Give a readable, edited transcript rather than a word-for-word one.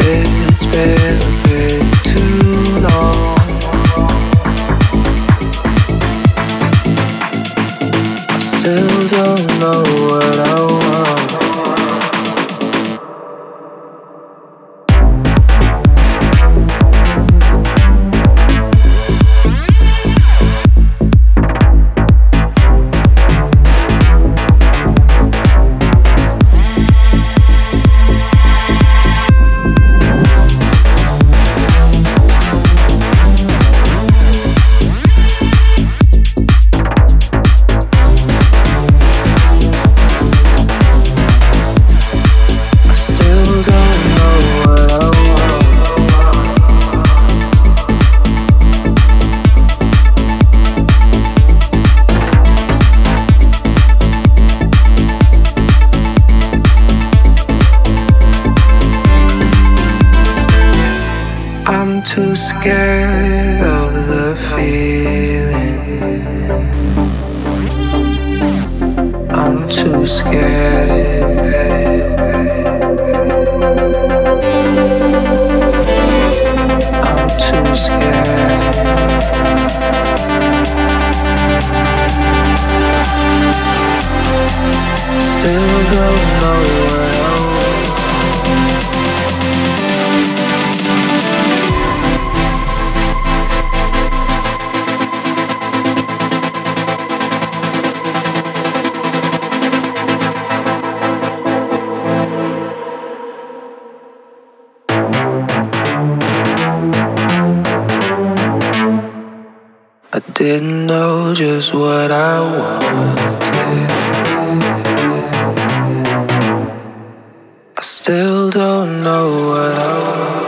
it's been a bit too long. I still don't know what I want. Too scared of the feeling. I'm too scared. I'm too scared. Still don't know where I want. I didn't know just what I wanted. I still don't know what I want.